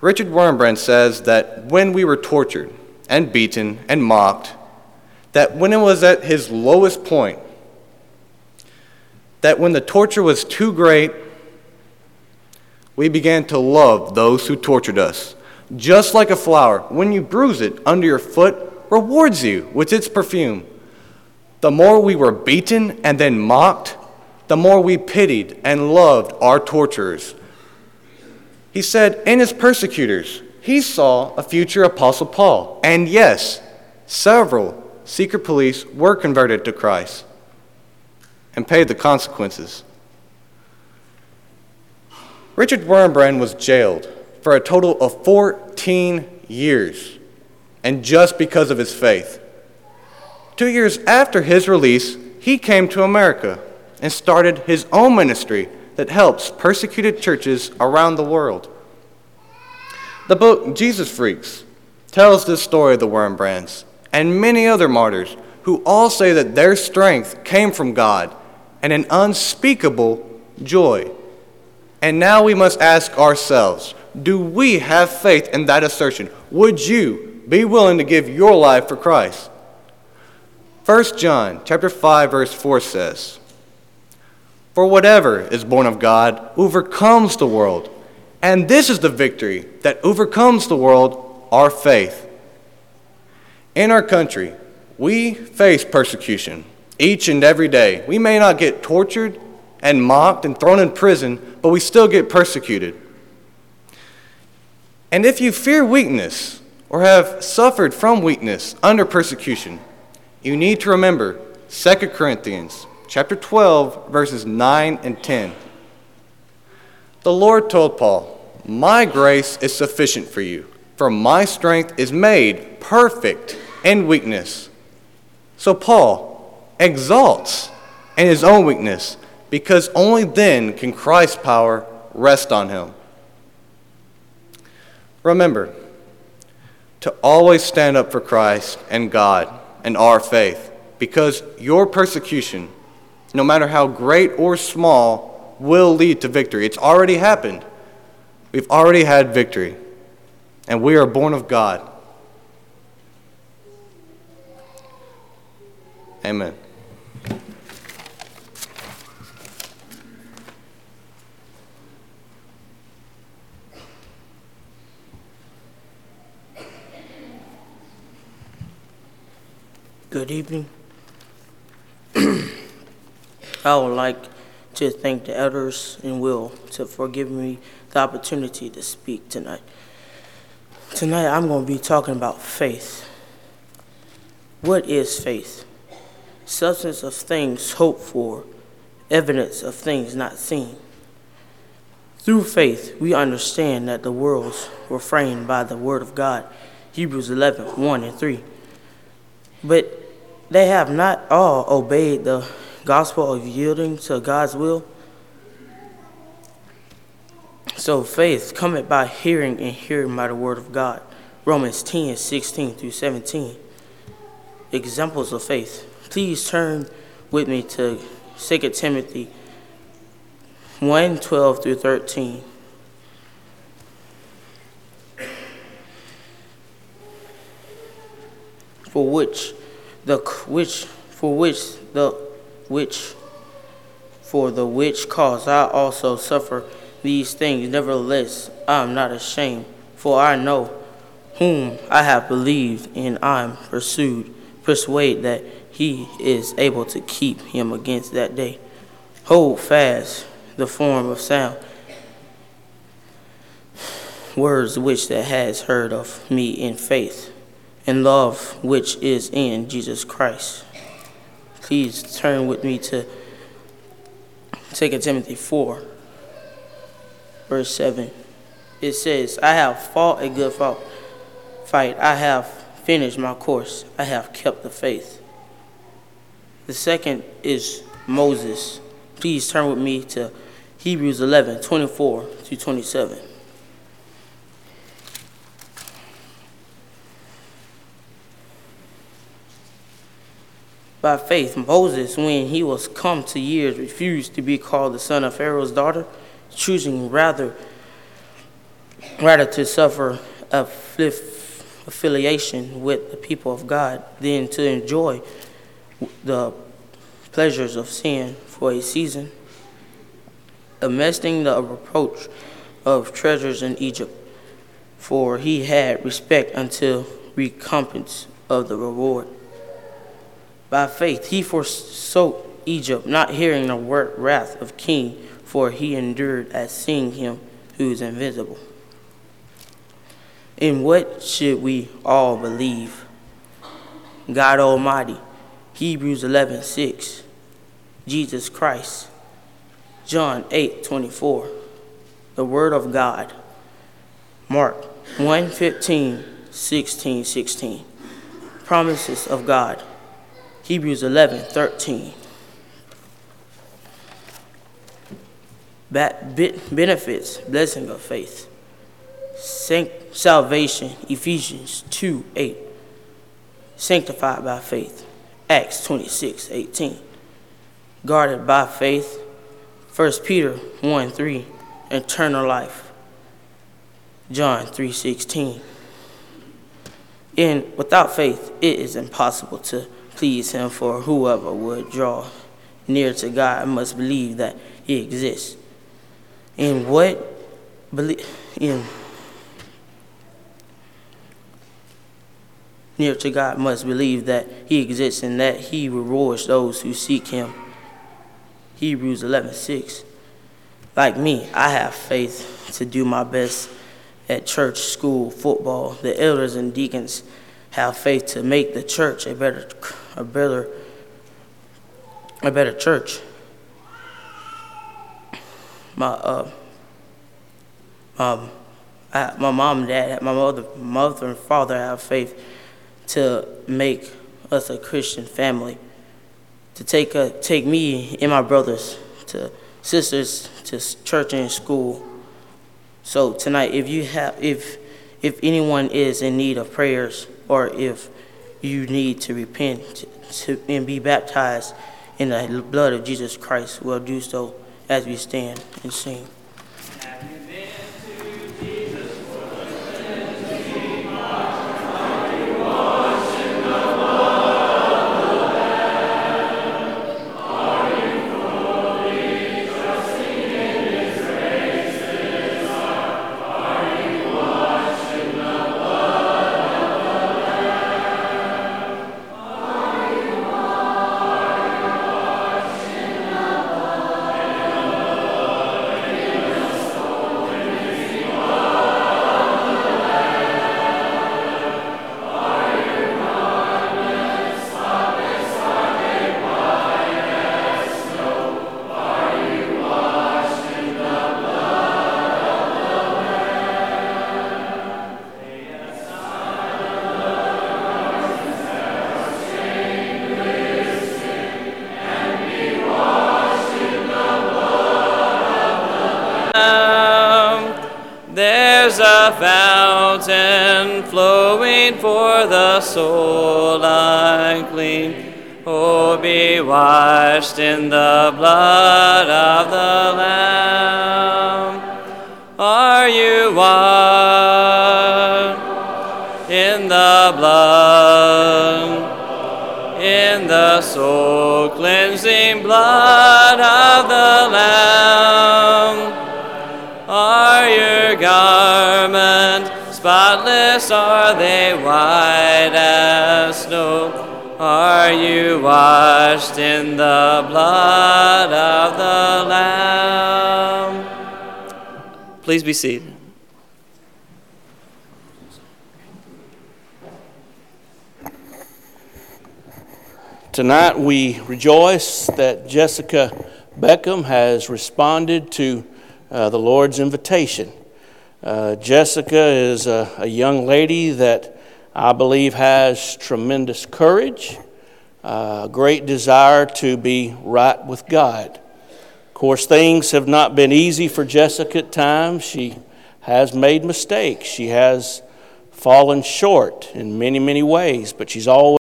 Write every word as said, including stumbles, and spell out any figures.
Richard Wurmbrand says that when we were tortured and beaten and mocked, that when it was at his lowest point, that when the torture was too great, we began to love those who tortured us. Just like a flower, when you bruise it under your foot, rewards you with its perfume. The more we were beaten and then mocked, the more we pitied and loved our torturers. He said in his persecutors, he saw a future Apostle Paul. And yes, several secret police were converted to Christ and paid the consequences. Richard Wurmbrand was jailed for a total of fourteen years, and just because of his faith. Two years after his release, he came to America and started his own ministry that helps persecuted churches around the world. The book Jesus Freaks tells this story of the Wurmbrands and many other martyrs who all say that their strength came from God and an unspeakable joy. And now we must ask ourselves, do we have faith in that assertion? Would you be willing to give your life for Christ? First John chapter five, verse four says, "For whatever is born of God overcomes the world, and this is the victory that overcomes the world, our faith." In our country, we face persecution each and every day. We may not get tortured and mocked and thrown in prison, but we still get persecuted. And if you fear weakness or have suffered from weakness under persecution, you need to remember Second Corinthians chapter twelve, verses nine and ten. The Lord told Paul, "My grace is sufficient for you, for my strength is made perfect in weakness." So Paul exalts in his own weakness, because only then can Christ's power rest on him. Remember to always stand up for Christ and God and our faith, because your persecution, no matter how great or small, will lead to victory. It's already happened. We've already had victory, and we are born of God. Amen. Good evening. I would like to thank the elders and Will to for giving me the opportunity to speak tonight. Tonight I'm going to be talking about faith. What is faith? Substance of things hoped for, evidence of things not seen. Through faith, we understand that the worlds were framed by the word of God, Hebrews eleven, one and three. But they have not all obeyed the gospel of yielding to God's will. So faith cometh by hearing, and hearing by the word of God. Romans ten, sixteen through seventeen. Examples of faith. Please turn with me to Second Timothy one, twelve through thirteen. For which the which for which the which for the which cause I also suffer these things, nevertheless I am not ashamed, for I know whom I have believed, and I am pursued, persuade that he is able to keep him against that day. Hold fast the form of sound words which that has heard of me in faith and love which is in Jesus Christ. Please turn with me to Second Timothy four, verse seven. It says, I have fought a good fight. I have finished my course. I have kept the faith. The second is Moses. Please turn with me to Hebrews eleven, twenty-four to twenty-seven. By faith, Moses, when he was come to years, refused to be called the son of Pharaoh's daughter, choosing rather rather to suffer afflict, affiliation with the people of God than to enjoy the pleasures of sin for a season, amesting the reproach of treasures in Egypt, for he had respect unto recompense of the reward. By faith he forsook Egypt, not hearing the wrath of king, for he endured as seeing him who is invisible. In what should we all believe? God Almighty, Hebrews eleven six, Jesus Christ, John eight twenty-four, the Word of God, Mark one fifteen, sixteen, sixteen, promises of God, Hebrews eleven thirteen, benefits, blessing of faith, salvation, Ephesians two eight, sanctified by faith, Acts twenty-six eighteen, guarded by faith, First Peter one three, eternal life, John three sixteen. And without faith, it is impossible to please him, for whoever would draw near to God must believe that he exists. In what believe in near to God must believe that he exists and that he rewards those who seek him. Hebrews eleven six. Like me, I have faith to do my best at church, school, football. The elders and deacons have faith to make the church a better, a better, a better church. My uh, um, I, my mom and dad, my mother, mother and father have faith to make us a Christian family, to take a, take me and my brothers to sisters to church and school. So tonight, if you have, if if anyone is in need of prayers, or if you need to repent to, and be baptized in the blood of Jesus Christ, we'll do so as we stand and sing. There's a fountain flowing for the soul unclean. Oh, be washed in the blood of the Lamb. Are you washed in the blood, in the soul cleansing blood of the Lamb? Are your garments spotless? Are they white as snow? Are you washed in the blood of the Lamb? Please be seated. Tonight we rejoice that Jessica Beckham has responded to uh, the Lord's invitation. Uh, Jessica is a, a young lady that I believe has tremendous courage, a uh, great desire to be right with God. Of course, things have not been easy for Jessica at times. She has made mistakes. She has fallen short in many, many ways, but she's always